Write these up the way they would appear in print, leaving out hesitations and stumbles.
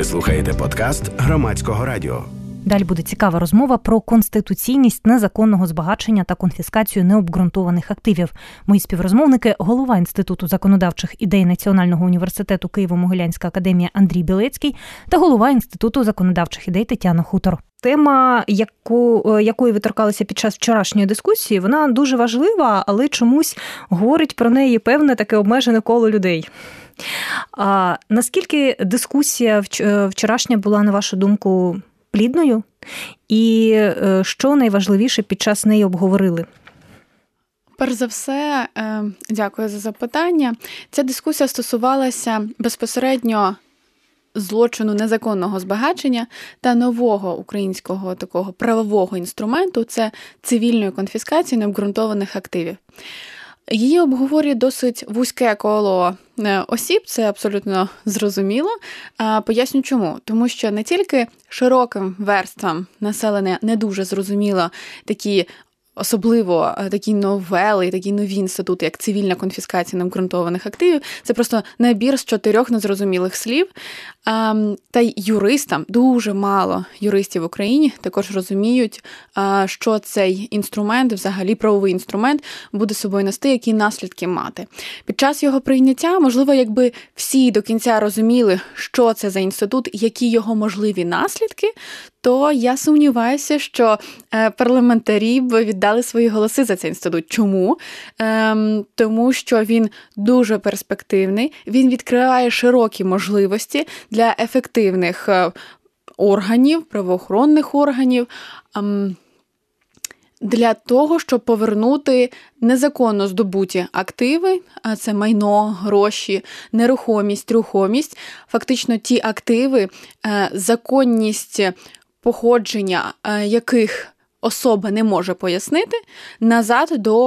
Ви слухаєте подкаст Громадського радіо. Далі буде цікава розмова про конституційність незаконного збагачення та конфіскацію необґрунтованих активів. Мої співрозмовники – голова Інституту законодавчих ідей Національного університету Києво-Могилянська академія Андрій Білецький та голова Інституту законодавчих ідей Тетяна Хутор. Тема, якої ви торкалися під час вчорашньої дискусії, вона дуже важлива, але чомусь говорить про неї певне таке обмежене коло людей. А наскільки дискусія вчорашня була, на вашу думку, плідною? І що найважливіше під час неї обговорили? Перш за все, дякую за запитання. Ця дискусія стосувалася безпосередньо злочину незаконного збагачення та нового українського такого правового інструменту – це цивільної конфіскації необґрунтованих активів. Її обговорює досить вузьке коло осіб, це абсолютно зрозуміло. Поясню чому. Тому що не тільки широким верствам населення не дуже зрозуміло особливо такі новели, такі нові інститути, як цивільна конфіскація необґрунтованих активів. Це просто набір з 4 незрозумілих слів. Та й юристам, дуже мало юристів в Україні також розуміють, що цей інструмент, взагалі правовий інструмент, буде собою нести, які наслідки мати. Під час його прийняття, можливо, якби всі до кінця розуміли, що це за інститут, які його можливі наслідки, то я сумніваюся, що парламентарі б віддали свої голоси за цей інститут. Чому? Тому що він дуже перспективний, він відкриває широкі можливості для ефективних органів, правоохоронних органів, для того, щоб повернути незаконно здобуті активи, а це майно, гроші, нерухомість, рухомість, фактично ті активи, законність походження яких особа не може пояснити, назад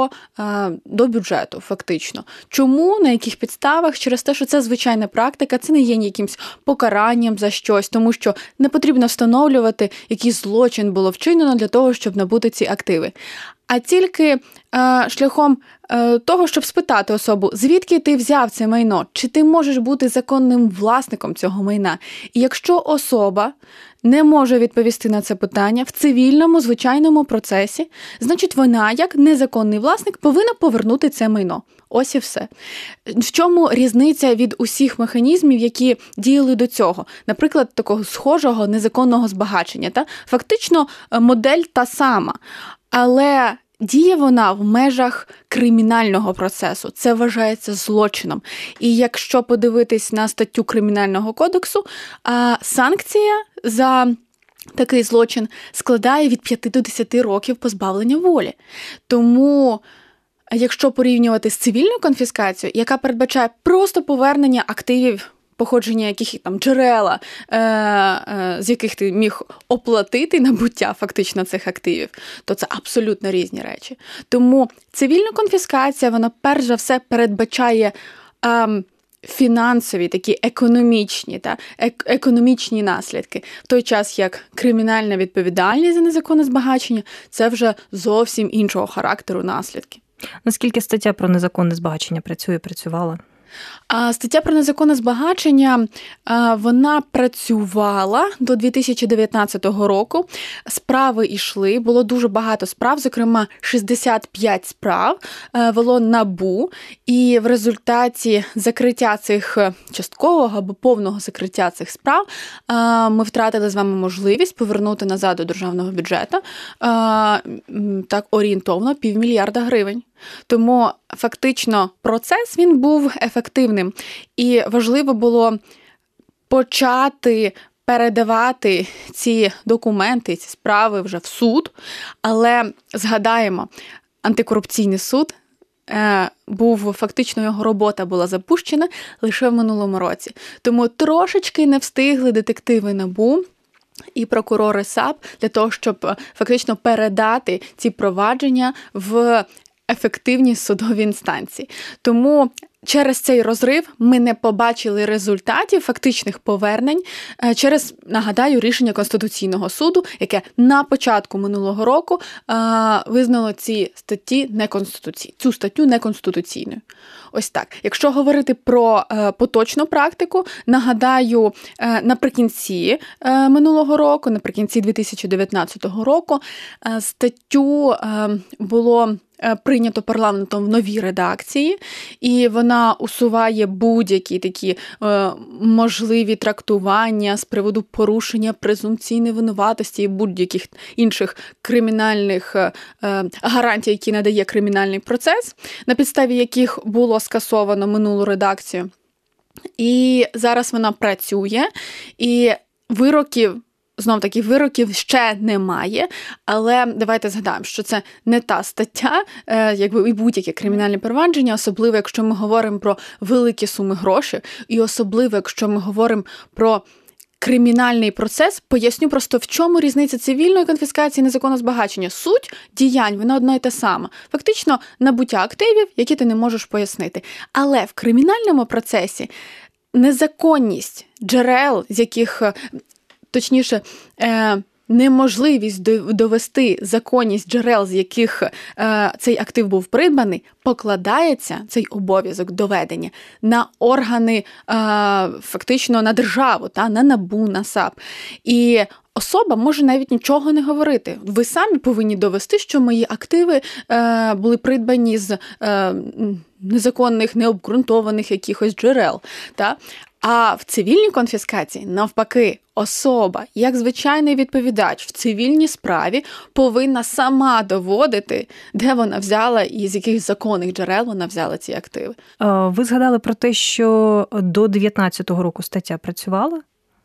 до бюджету, фактично. Чому, на яких підставах? Через те, що це звичайна практика, це не є якимсь покаранням за щось, тому що не потрібно встановлювати, який злочин було вчинено для того, щоб набути ці активи. А тільки шляхом того, щоб спитати особу, звідки ти взяв це майно, чи ти можеш бути законним власником цього майна. І якщо особа не може відповісти на це питання в цивільному, звичайному процесі, значить вона, як незаконний власник, повинна повернути це майно. Ось і все. В чому різниця від усіх механізмів, які діяли до цього? Наприклад, такого схожого незаконного збагачення. Фактично, модель та сама. Але діє вона в межах кримінального процесу. Це вважається злочином. І якщо подивитись на статтю Кримінального кодексу, санкція за такий злочин складає від 5 до 10 років позбавлення волі. Тому, якщо порівнювати з цивільною конфіскацією, яка передбачає просто повернення активів, походження яких там джерела, з яких ти міг оплатити набуття фактично цих активів, то це абсолютно різні речі. Тому цивільна конфіскація, вона перш за все передбачає фінансові, такі економічні наслідки. В той час, як кримінальна відповідальність за незаконне збагачення, це вже зовсім іншого характеру наслідки. Наскільки стаття про незаконне збагачення працювала? Стаття про незаконне збагачення, вона працювала до 2019 року. Справи йшли, було дуже багато справ, зокрема 65 справ вело НАБУ. І в результаті закриття цих часткового або повного закриття цих справ ми втратили з вами можливість повернути назад до державного бюджету так орієнтовно 500 мільярда гривень. Тому фактично процес він був ефективним. І важливо було почати передавати ці документи, ці справи вже в суд. Але згадаємо, антикорупційний суд фактично його робота була запущена лише в минулому році. Тому трошечки не встигли детективи НАБУ і прокурори САП для того, щоб фактично передати ці провадження в ефективні судові інстанції. Тому через цей розрив ми не побачили результатів, фактичних повернень через, нагадаю, рішення Конституційного суду, яке на початку минулого року визнало цю статтю неконституційною. Ось так. Якщо говорити про поточну практику, нагадаю, наприкінці минулого року, наприкінці 2019 року, статтю було прийнято парламентом в новій редакції, і вона усуває будь-які такі можливі трактування з приводу порушення презумпції невинуватості і будь-яких інших кримінальних гарантій, які надає кримінальний процес, на підставі яких було скасовано минулу редакцію. І зараз вона працює, і вироків ще немає, але давайте згадаємо, що це не та стаття, якби і будь-яке кримінальне провадження, особливо, якщо ми говоримо про великі суми грошей, і особливо, якщо ми говоримо про кримінальний процес. Поясню просто, в чому різниця цивільної конфіскації і незаконного збагачення. Суть діянь, вона одна і та сама. Фактично, набуття активів, які ти не можеш пояснити. Але в кримінальному процесі незаконність джерел, з яких... Точніше, неможливість довести законність джерел, з яких цей актив був придбаний, покладається, цей обов'язок доведення, на органи, фактично на державу, на НАБУ, на САП. І особа може навіть нічого не говорити. Ви самі повинні довести, що мої активи були придбані з незаконних, необґрунтованих якихось джерел. А в цивільній конфіскації, навпаки, особа, як звичайний відповідач в цивільній справі, повинна сама доводити, де вона взяла і з яких законних джерел вона взяла ці активи. Ви згадали про те, що до 2019 року стаття працювала?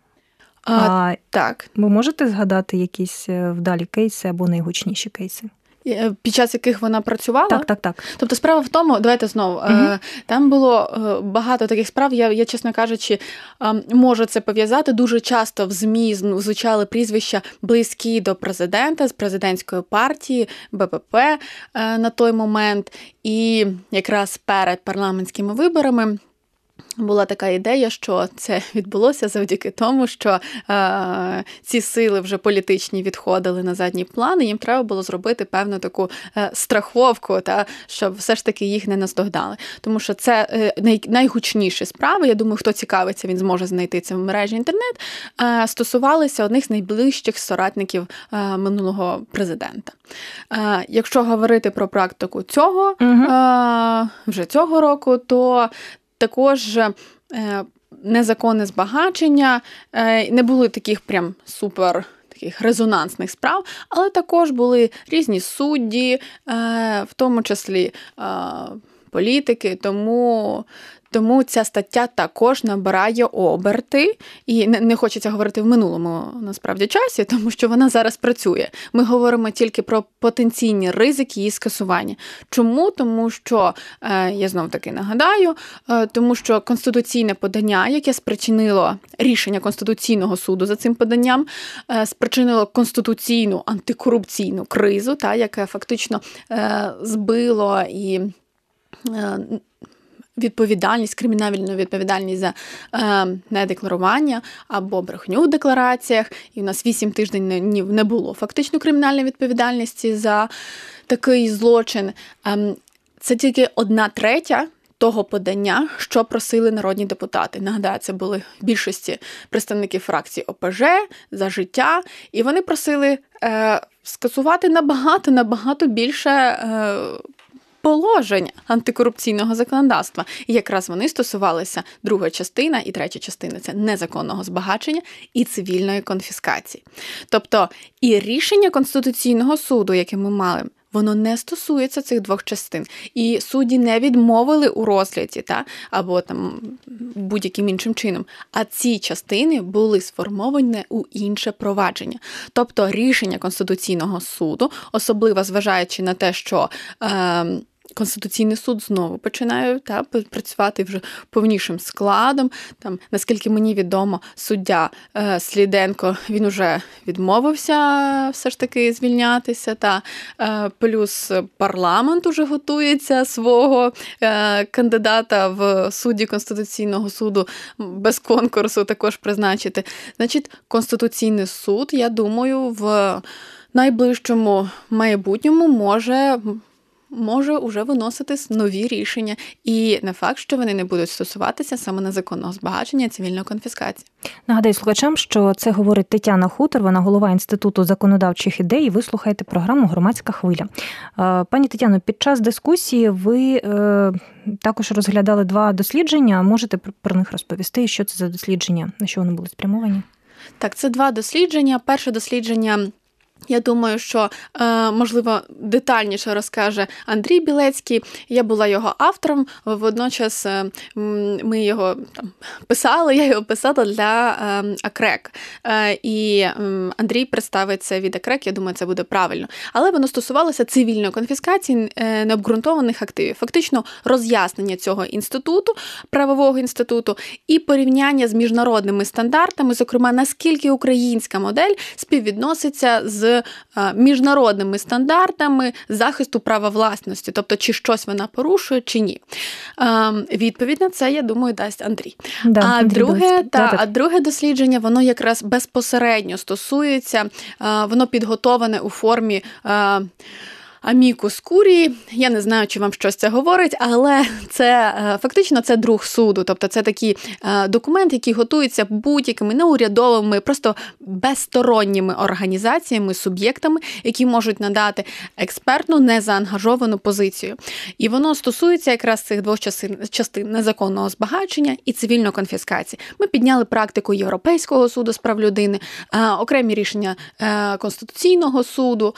Так. Ви можете згадати якісь вдалі кейси або найгучніші кейси? Під час яких вона працювала? Так. Тобто справа в тому, давайте знову, там було багато таких справ, я, чесно кажучи, можу це пов'язати. Дуже часто в ЗМІ звучали прізвища близькі до президента, з президентської партії, БПП на той момент. І якраз перед парламентськими виборами була така ідея, що це відбулося завдяки тому, що ці сили вже політичні відходили на задній план, і їм треба було зробити певну таку страховку, щоб все ж таки їх не наздогнали. Тому що це найгучніші справи, я думаю, хто цікавиться, він зможе знайти це в мережі інтернет, стосувалися одних з найближчих соратників минулого президента. Якщо говорити про практику вже цього року, то також незаконне збагачення, не були таких прям супер таких резонансних справ, але також були різні судді, в тому числі політики, тому ця стаття також набирає оберти, і не хочеться говорити в минулому, насправді, часі, тому що вона зараз працює. Ми говоримо тільки про потенційні ризики її скасування. Чому? Тому що, я знов-таки нагадаю, тому що конституційне подання, яке спричинило рішення Конституційного суду за цим поданням, спричинило конституційну антикорупційну кризу, яка фактично збило і відповідальність, кримінальну відповідальність за недекларування або брехню в деклараціях. І в нас 8 тижнів не було фактично кримінальної відповідальності за такий злочин. Це тільки 1/3 того подання, що просили народні депутати. Нагадаю, це були в більшості представники фракції ОПЖ, «За життя», і вони просили скасувати набагато більше положень антикорупційного законодавства. І якраз вони стосувалися друга частина і третя частина – це незаконного збагачення і цивільної конфіскації. Тобто і рішення Конституційного суду, яке ми мали, воно не стосується цих двох частин. І судді не відмовили у розгляді, або будь-яким іншим чином. А ці частини були сформовані у інше провадження. Тобто рішення Конституційного суду, особливо зважаючи на те, що Конституційний суд знову починає працювати вже повнішим складом. Там, наскільки мені відомо, суддя Сліденко, він уже відмовився все ж таки звільнятися. Плюс парламент уже готується свого кандидата в судді Конституційного суду без конкурсу також призначити. Значить, Конституційний суд, я думаю, в найближчому майбутньому може уже виносити нові рішення. І не факт, що вони не будуть стосуватися саме незаконного збагачення, цивільної конфіскації. Нагадаю слухачам, що це говорить Тетяна Хутор, вона голова Інституту законодавчих ідей, і ви слухаєте програму «Громадська хвиля». Пані Тетяно, під час дискусії ви також розглядали 2 дослідження. Можете про них розповісти, що це за дослідження, на що вони були спрямовані? Так, це 2 дослідження. Перше дослідження, я думаю, що, можливо, детальніше розкаже Андрій Білецький. Я була його автором, водночас ми його писали, я його писала для АКРЕК. І Андрій представить це від АКРЕК, я думаю, це буде правильно. Але воно стосувалося цивільної конфіскації необґрунтованих активів. Фактично роз'яснення цього інституту, правового інституту, і порівняння з міжнародними стандартами, зокрема, наскільки українська модель співвідноситься з міжнародними стандартами захисту права власності, тобто чи щось вона порушує, чи ні. Відповідь на це, я думаю, дасть Андрій. А друге дослідження, воно якраз безпосередньо стосується, воно підготоване у формі амікус курії. Я не знаю, чи вам щось це говорить, але це фактично це друг суду. Тобто це такий документ, який готується будь-якими неурядовими, просто безсторонніми організаціями, суб'єктами, які можуть надати експертну, незаангажовану позицію. І воно стосується якраз цих 2 частин незаконного збагачення і цивільної конфіскації. Ми підняли практику Європейського суду з прав людини, окремі рішення Конституційного суду,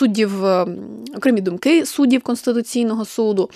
окремі думки суддів Конституційного суду,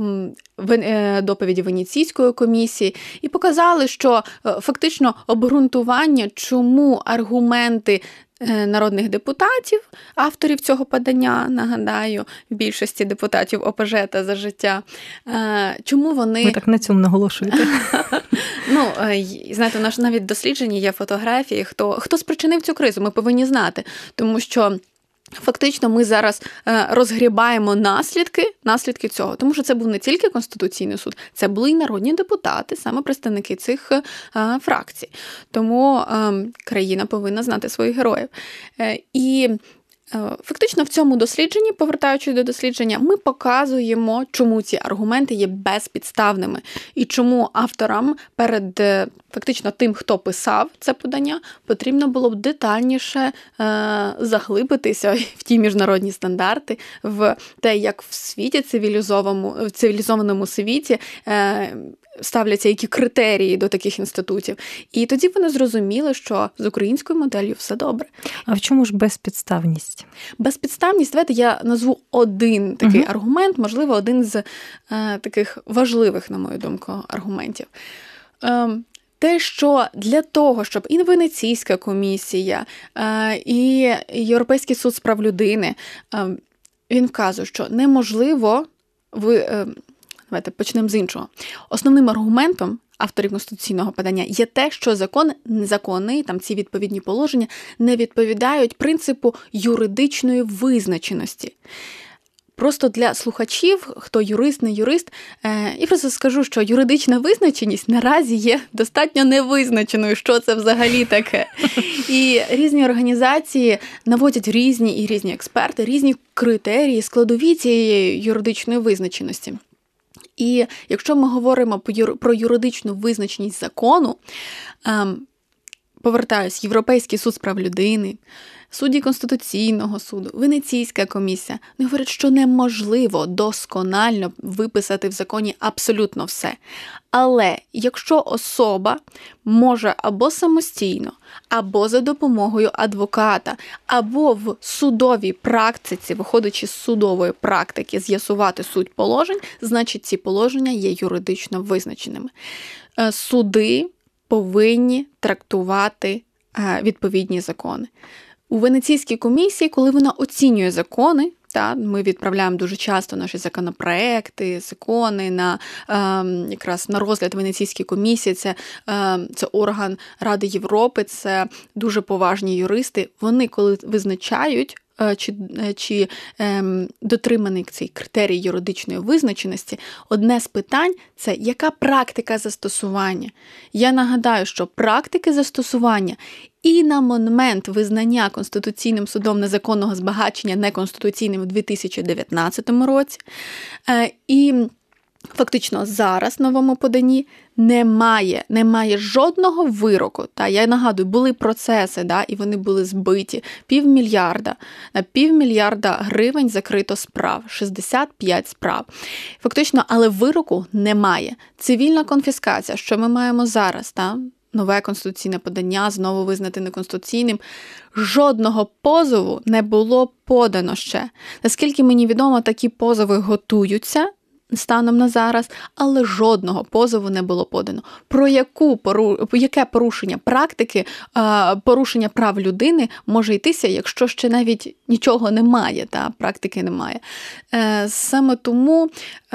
доповіді Венеційської комісії, і показали, що фактично обґрунтування, чому аргументи народних депутатів, авторів цього подання, нагадаю, в більшості депутатів ОПЖ та «За життя», чому вони... Ви так на цьому наголошуєте. Знаєте, у нас навіть дослідження є фотографії, хто спричинив цю кризу, ми повинні знати, тому що фактично ми зараз розгрібаємо наслідки цього, тому що це був не тільки Конституційний суд, це були і народні депутати, саме представники цих фракцій. Тому країна повинна знати своїх героїв. І фактично в цьому дослідженні, повертаючись до дослідження, ми показуємо, чому ці аргументи є безпідставними і чому авторам перед фактично тим, хто писав це подання, потрібно було б детальніше заглибитися в ті міжнародні стандарти, в те, як в світі в цивілізованому світі ставляться які критерії до таких інститутів. І тоді вони зрозуміли, що з українською моделлю все добре. А в чому ж безпідставність? Безпідставність, давайте я назву один такий аргумент, можливо, один з таких важливих, на мою думку, аргументів. Те, що для того, щоб і Венеційська комісія, і Європейський суд з прав людини, він вказує, що неможливо давайте почнемо з іншого. Основним аргументом авторів Конституційного подання є те, що закон незаконний, там ці відповідні положення, не відповідають принципу юридичної визначеності. Просто для слухачів, хто юрист, не юрист, я просто скажу, що юридична визначеність наразі є достатньо невизначеною, що це взагалі таке. І різні організації наводять різні експерти, різні критерії, складові цієї юридичної визначеності. І якщо ми говоримо про юридичну визначеність закону, повертаюсь, Європейський суд з прав людини, судді Конституційного суду, Венеційська комісія, вони говорять, що неможливо досконально виписати в законі абсолютно все. Але якщо особа може або самостійно, або за допомогою адвоката, або в судовій практиці, виходячи з судової практики, з'ясувати суть положень, значить ці положення є юридично визначеними. Суди повинні трактувати відповідні закони. У Венеційській комісії, коли вона оцінює закони, Ми відправляємо дуже часто наші законопроекти, закони на якраз на розгляд Венеційської комісії. Це орган Ради Європи, це дуже поважні юристи. Вони, коли визначають, чи дотриманий цей критерій юридичної визначеності, одне з питань – це яка практика застосування. Я нагадаю, що практики застосування і на момент визнання Конституційним судом незаконного збагачення неконституційним у 2019 році, і фактично зараз в новому поданні немає жодного вироку. Я нагадую, були процеси, і вони були збиті. На 500 мільярда гривень закрито справ, 65 справ. Фактично, але вироку немає. Цивільна конфіскація, що ми маємо зараз, нове конституційне подання, знову визнати неконституційним. Жодного позову не було подано ще. Наскільки мені відомо, такі позови готуються станом на зараз, але жодного позову не було подано. Про яке порушення практики, порушення прав людини може йтися, якщо ще навіть нічого немає, практики немає. Саме тому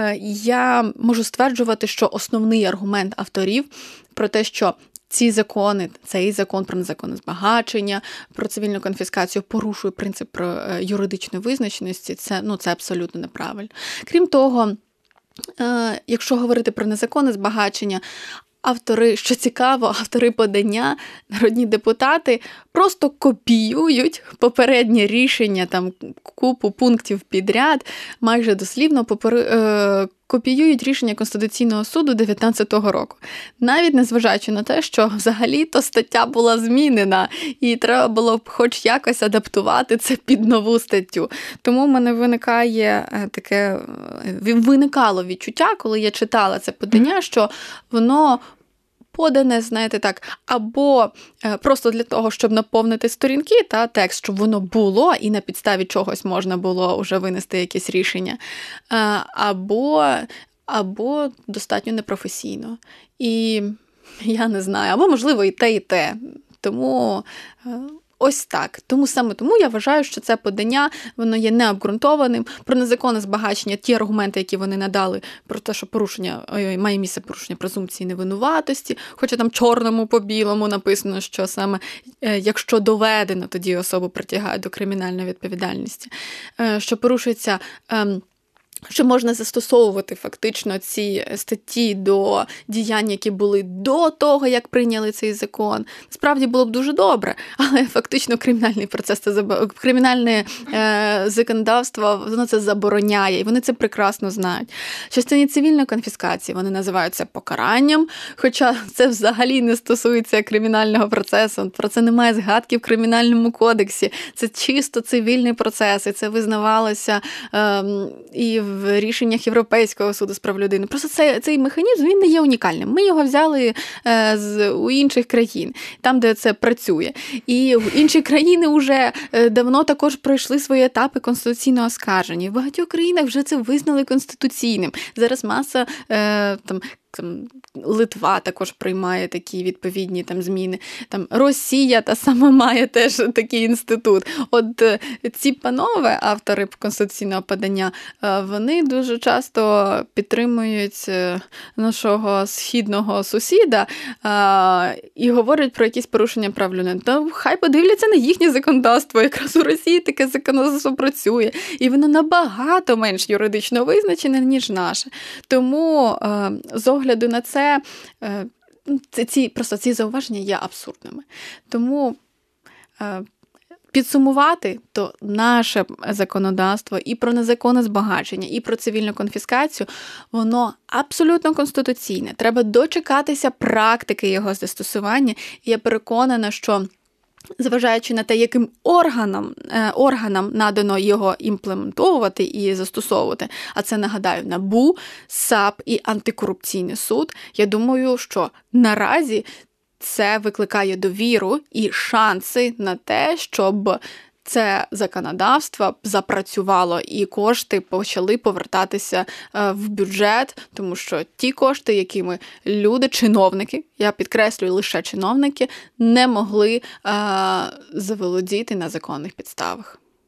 я можу стверджувати, що основний аргумент авторів про те, що ці закони, цей закон про незаконне збагачення, про цивільну конфіскацію порушує принцип про юридичної визначеності, це абсолютно неправильно. Крім того, якщо говорити про незаконне збагачення, що цікаво, автори подання, народні депутати, просто копіюють попереднє рішення, купу пунктів підряд, майже дослівно копіюють рішення Конституційного суду 19-го року. Навіть незважаючи на те, що взагалі-то стаття була змінена, і треба було б хоч якось адаптувати це під нову статтю. Тому в мене виникало відчуття, коли я читала це подання, що воно подане, або просто для того, щоб наповнити сторінки, текст, щоб воно було, і на підставі чогось можна було вже винести якесь рішення, або достатньо непрофесійно. І я не знаю, або, можливо, і те, і те. Тому ось так. Саме тому я вважаю, що це подання, воно є необґрунтованим. Про незаконне збагачення, ті аргументи, які вони надали, про те, що має місце порушення презумпції невинуватості, хоча там чорному по білому написано, що саме якщо доведено, тоді особу притягають до кримінальної відповідальності, що порушується, що можна застосовувати фактично ці статті до діянь, які були до того, як прийняли цей закон. Справді було б дуже добре, але фактично кримінальне законодавство, воно це забороняє, і вони це прекрасно знають. В частині цивільної конфіскації вони називають це покаранням, хоча це взагалі не стосується кримінального процесу, про це немає згадки в Кримінальному кодексі, це чисто цивільний процес, і це визнавалося і в рішеннях Європейського суду з прав людини. Просто цей механізм, він не є унікальним. Ми його взяли у інших країн, там, де це працює. І інші країни вже давно також пройшли свої етапи конституційного оскарження. В багатьох країнах вже це визнали конституційним. Зараз маса Литва також приймає такі відповідні зміни. Росія та сама має теж такий інститут. От ці панове, автори конституційного подання, вони дуже часто підтримують нашого східного сусіда і говорять про якісь порушення прав людини. Та хай подивляться на їхнє законодавство. Якраз у Росії таке законодавство працює. І воно набагато менш юридично визначене, ніж наше. Тому з огляду на це, ці зауваження є абсурдними. Тому підсумувати, то наше законодавство і про незаконне збагачення, і про цивільну конфіскацію, воно абсолютно конституційне. Треба дочекатися практики його застосування. І я переконана, що зважаючи на те, яким органам надано його імплементовувати і застосовувати, а це, нагадаю, НАБУ, САП і Антикорупційний суд, я думаю, що наразі це викликає довіру і шанси на те, щоб це законодавство запрацювало і кошти почали повертатися в бюджет, тому що ті кошти, якими люди, чиновники, я підкреслюю, лише чиновники, не могли заволодіти на законних підставах.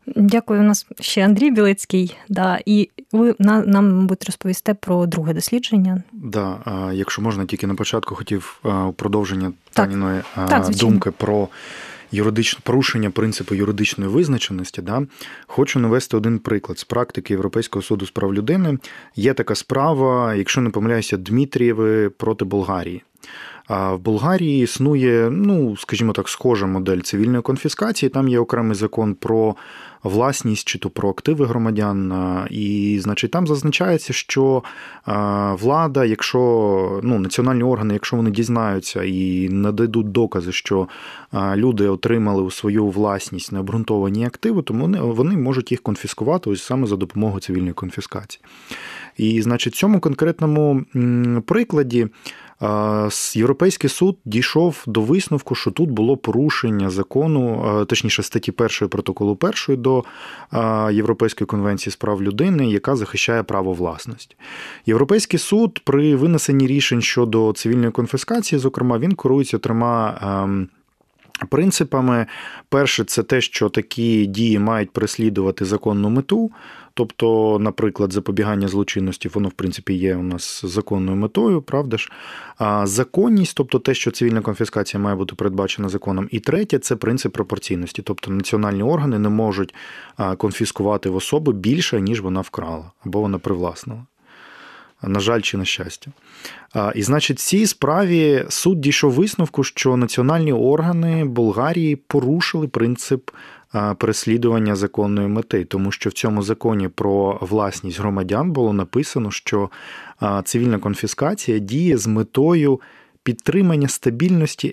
Дякую. У нас ще Андрій Білецький. Да, і ви нам, мабуть, розповісте про друге дослідження. Да, якщо можна, тільки на початку хотів продовження Таніної думки про порушення принципу юридичної визначеності. Да? Хочу навести один приклад з практики Європейського суду з прав людини. Є така справа, якщо не помиляюся, Дмитрієви проти Болгарії. В Болгарії існує, скажімо так, схожа модель цивільної конфіскації. Там є окремий закон про власність чи то про активи громадян. І, значить, там зазначається, що влада, якщо, національні органи, якщо вони дізнаються і нададуть докази, що люди отримали у свою власність необґрунтовані активи, то вони можуть їх конфіскувати ось саме за допомогою цивільної конфіскації. І, значить, в цьому конкретному прикладі Європейський суд дійшов до висновку, що тут було порушення закону, точніше статті 1 протоколу 1 до Європейської конвенції з прав людини, яка захищає право власності. Європейський суд при винесенні рішень щодо цивільної конфіскації, зокрема, він керується 3 принципами. Перше – це те, що такі дії мають переслідувати законну мету. Тобто, наприклад, запобігання злочинності, воно, в принципі, є у нас законною метою, правда ж? Законність, тобто те, що цивільна конфіскація має бути передбачена законом. І третє – це принцип пропорційності. Тобто, національні органи не можуть конфіскувати в особи більше, ніж вона вкрала, або вона привласнила. На жаль, чи на щастя. І, значить, в цій справі суд дійшов висновку, що національні органи Болгарії порушили принцип переслідування законної мети, тому що в цьому законі про власність громадян було написано, що цивільна конфіскація діє з метою підтримання стабільності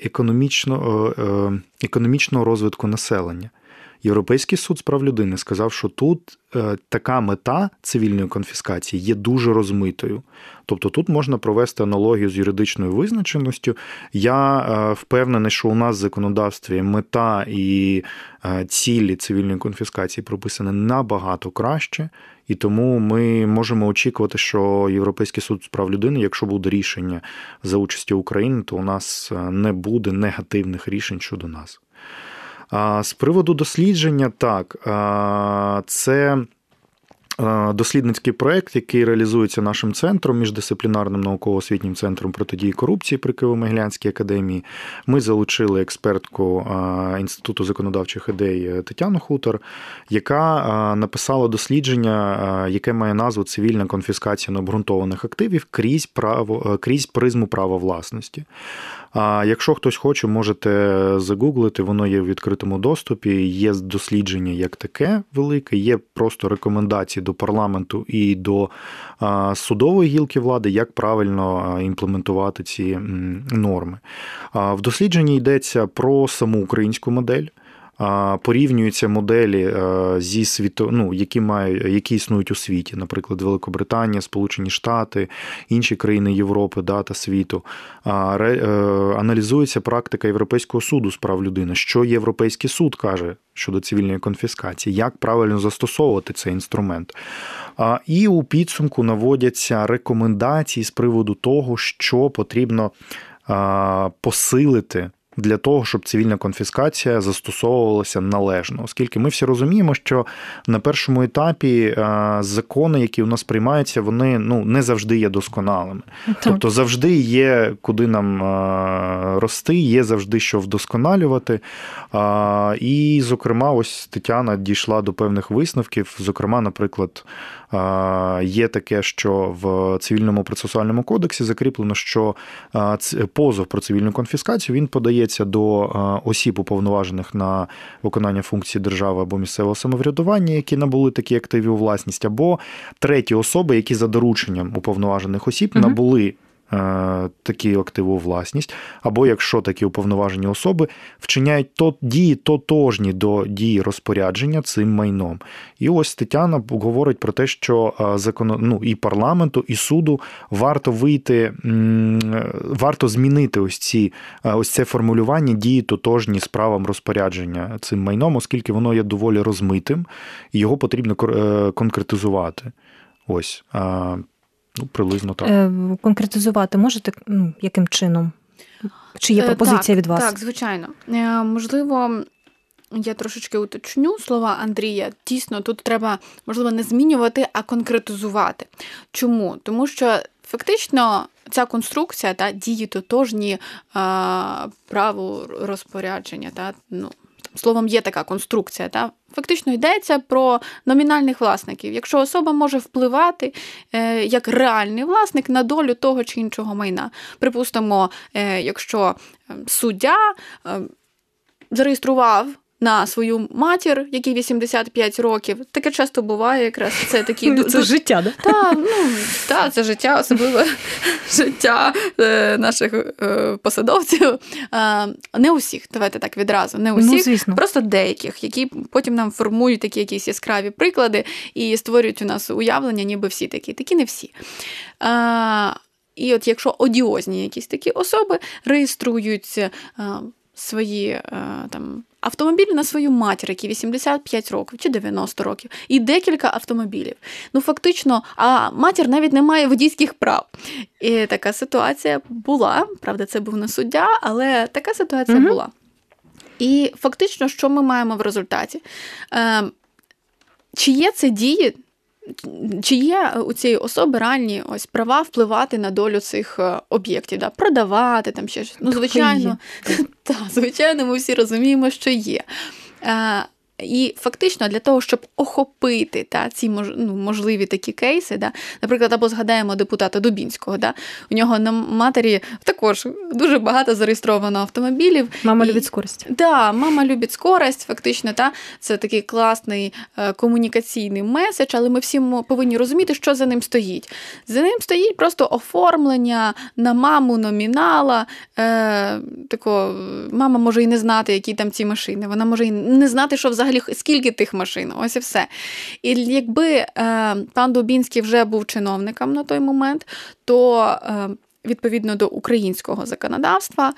економічного розвитку населення. Європейський суд з прав людини сказав, що тут така мета цивільної конфіскації є дуже розмитою. Тобто тут можна провести аналогію з юридичною визначеністю. Я впевнений, що у нас в законодавстві мета і цілі цивільної конфіскації прописані набагато краще, і тому ми можемо очікувати, що Європейський суд з прав людини, якщо буде рішення за участі України, то у нас не буде негативних рішень щодо нас. З приводу дослідження, так, це дослідницький проєкт, який реалізується нашим центром, міждисциплінарним науково-освітнім центром протидії корупції при Києво-Могилянській академії. Ми залучили експертку Інституту законодавчих ідей Тетяну Хутор, яка написала дослідження, яке має назву «Цивільна конфіскація необґрунтованих активів крізь призму права власності». Якщо хтось хоче, можете загуглити, воно є в відкритому доступі, є дослідження як таке велике, є просто рекомендації до парламенту і до судової гілки влади, як правильно імплементувати ці норми. В дослідженні йдеться про саму українську модель. Порівнюються моделі які існують у світі, наприклад, Великобританія, Сполучені Штати, інші країни Європи та світу. Аналізується практика Європейського суду з прав людини, що Європейський суд каже щодо цивільної конфіскації, як правильно застосовувати цей інструмент. І у підсумку наводяться рекомендації з приводу того, що потрібно посилити для того, щоб цивільна конфіскація застосовувалася належно. Оскільки ми всі розуміємо, що на першому етапі закони, які у нас приймаються, вони не завжди є досконалими. Так. Тобто завжди є, куди нам рости, є завжди, що вдосконалювати. І, зокрема, ось Тетяна дійшла до певних висновків. Зокрема, наприклад, є таке, що в Цивільному процесуальному кодексі закріплено, що позов про цивільну конфіскацію, він подається до осіб, уповноважених на виконання функцій держави або місцевого самоврядування, які набули такі активи у власність, або треті особи, які за дорученням уповноважених осіб набули такі активи у власність, або якщо такі уповноважені особи вчиняють дії тотожні до дії розпорядження цим майном. І ось Тетяна говорить про те, що і парламенту, і суду варто змінити ось це формулювання дії тотожні з правом розпорядження цим майном, оскільки воно є доволі розмитим, і його потрібно конкретизувати. Ось. Приблизно так. Конкретизувати можете, яким чином? Чи є пропозиція від вас? Так, звичайно. Можливо, я трошечки уточню слова Андрія. Дійсно, тут треба, можливо, не змінювати, а конкретизувати. Чому? Тому що фактично ця конструкція, дії тотожні праву розпорядження, словом, є така конструкція, фактично йдеться про номінальних власників. Якщо особа може впливати як реальний власник на долю того чи іншого майна. Припустимо, якщо суддя зареєстрував на свою матір, якій 85 років. Таке часто буває якраз. Це такі... Це життя, да? Так, це життя, особливо життя наших посадовців. Не усіх, давайте так відразу, не усіх, просто деяких, які потім нам формують такі якісь яскраві приклади і створюють у нас уявлення, ніби всі такі не всі. І от якщо одіозні якісь такі особи реєструють свої автомобілі на свою матір, якій 85 років чи 90 років, і декілька автомобілів. Фактично, а матір навіть не має водійських прав. І така ситуація була, правда, це був не суддя, але така ситуація була. І фактично, що ми маємо в результаті? Чи є це дії, чи є у цієї особи реальні права впливати на долю цих об'єктів, продавати там ще щось? Звичайно, звичайно, ми всі розуміємо, що є. І фактично для того, щоб охопити ці можливі такі кейси, наприклад, або згадаємо депутата Дубінського, у нього на матері також дуже багато зареєстровано автомобілів. Мама любить скорость. Мама любить скорость, фактично, це такий класний комунікаційний меседж, але ми всі повинні розуміти, що за ним стоїть. За ним стоїть просто оформлення на маму номінала, мама може і не знати, які там ці машини, вона може і не знати, що взагалі скільки тих машин, ось і все. І якби пан Дубінський вже був чиновником на той момент, то відповідно до українського законодавства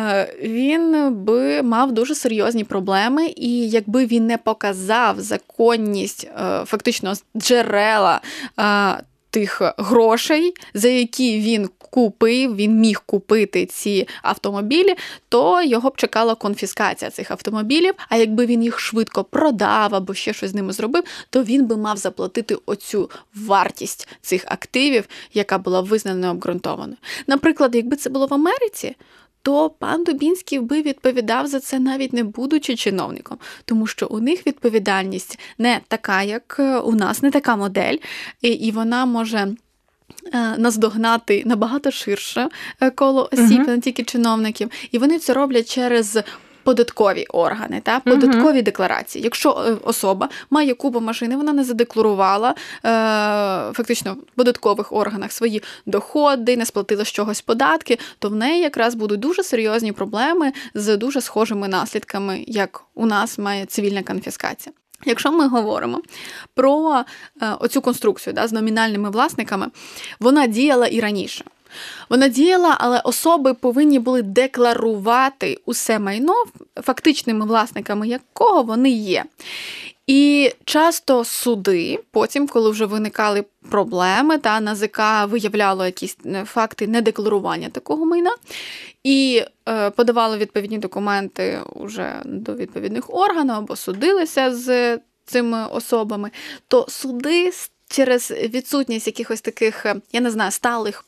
він би мав дуже серйозні проблеми, і якби він не показав законність, фактично джерела тих грошей, за які він міг купити ці автомобілі, то його б чекала конфіскація цих автомобілів, а якби він їх швидко продав або ще щось з ними зробив, то він би мав заплатити оцю вартість цих активів, яка була визнана необґрунтованою. Наприклад, якби це було в Америці, то пан Дубінський би відповідав за це, навіть не будучи чиновником. Тому що у них відповідальність не така, як у нас, не така модель, і вона може наздогнати набагато ширше коло осіб, не тільки чиновників. І вони це роблять через податкові органи, податкові декларації. Якщо особа має купу машини, вона не задекларувала фактично в податкових органах свої доходи, не сплатила з чогось податки, то в неї якраз будуть дуже серйозні проблеми з дуже схожими наслідками, як у нас має цивільна конфіскація. Якщо ми говоримо про оцю конструкцію з номінальними власниками, вона діяла і раніше. Вона діяла, але особи повинні були декларувати усе майно, фактичними власниками якого вони є. І часто суди, потім, коли вже виникали проблеми, НАЗК виявляло якісь факти недекларування такого майна, і подавало відповідні документи уже до відповідних органів, або судилися з цими особами, то суди через відсутність якихось таких, сталих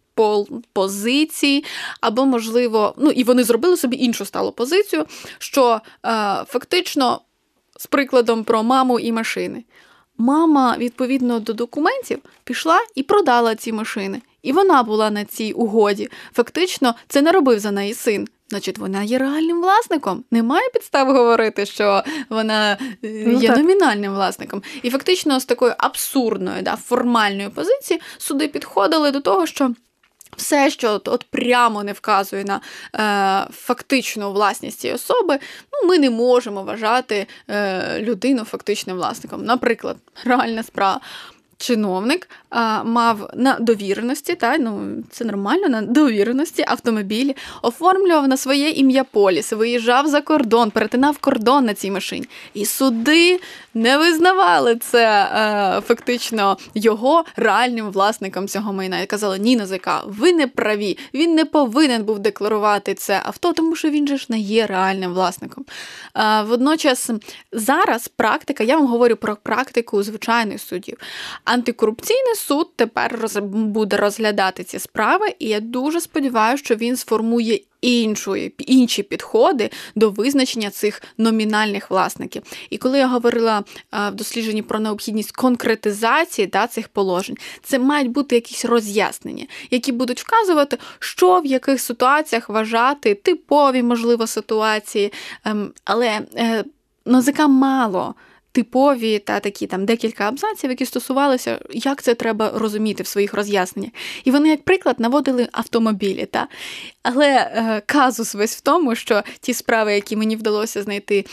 позицій, або, можливо, і вони зробили собі іншу сталу позицію, що фактично, з прикладом про маму і машини. Мама, відповідно до документів, пішла і продала ці машини. І вона була на цій угоді. Фактично, це не робив за неї син. Значить, вона є реальним власником. Немає підстав говорити, що вона є номінальним власником. І фактично, з такої абсурдної, формальної позиції суди підходили до того, що все, що прямо не вказує на фактичну власність цієї особи, ми не можемо вважати людину фактичним власником. Наприклад, реальна справа. чиновник мав на довіреності, це нормально, на довіреності автомобілі, оформлював на своє ім'я поліс, виїжджав за кордон, перетинав кордон на цій машині. І суди не визнавали це фактично його реальним власником цього майна. І казали, ні, НАЗК, ви не праві, він не повинен був декларувати це авто, тому що він же ж не є реальним власником. Водночас зараз практика, я вам говорю про практику звичайних судів. Антикорупційний суд тепер буде розглядати ці справи, і я дуже сподіваюся, що він сформує інші підходи до визначення цих номінальних власників. І коли я говорила в дослідженні про необхідність конкретизації цих положень, це мають бути якісь роз'яснення, які будуть вказувати, що в яких ситуаціях вважати типові, можливо, ситуації, але НАЗК мало типові та такі декілька абзаців, які стосувалися, як це треба розуміти в своїх роз'ясненнях. І вони, як приклад, наводили автомобілі. Але казус весь в тому, що ті справи, які мені вдалося знайти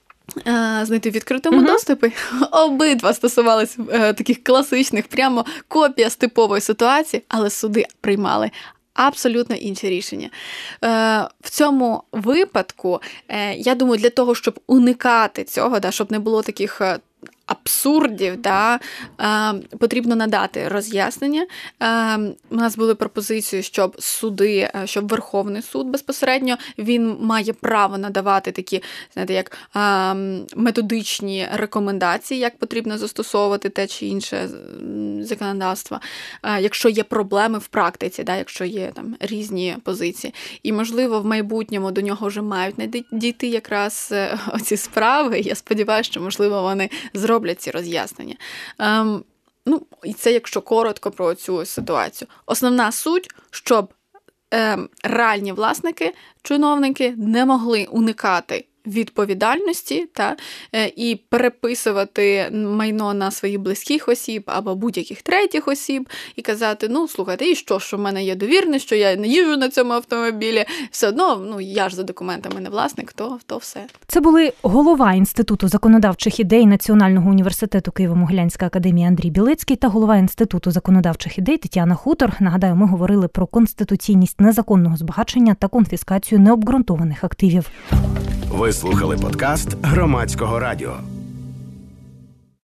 в відкритому доступі, обидва стосувалися таких класичних, прямо копія з типової ситуації, але суди приймали абсолютно інші рішення. В цьому випадку, я думаю, для того, щоб уникати цього, щоб не було таких абсурдів, потрібно надати роз'яснення. У нас були пропозиції, щоб Верховний суд безпосередньо, він має право надавати такі, як методичні рекомендації, як потрібно застосовувати те чи інше законодавство, якщо є проблеми в практиці, якщо є різні позиції. І, можливо, в майбутньому до нього вже мають дійти якраз оці справи. Я сподіваюся, що, можливо, вони зроблять ці роз'яснення. І це якщо коротко про цю ситуацію. Основна суть, щоб реальні власники, чиновники не могли уникати відповідальності і переписувати майно на своїх близьких осіб або будь-яких третіх осіб і казати, слухайте, і що в мене є довірність, що я не їжджу на цьому автомобілі, все одно, я ж за документами не власник, то все. Це були голова Інституту законодавчих ідей Національного університету Києво-Могилянська академія Андрій Білецький та голова Інституту законодавчих ідей Тетяна Хутор. Нагадаю, ми говорили про конституційність незаконного збагачення та конфіскацію необґрунтованих активів. Ви слухали подкаст Громадського радіо.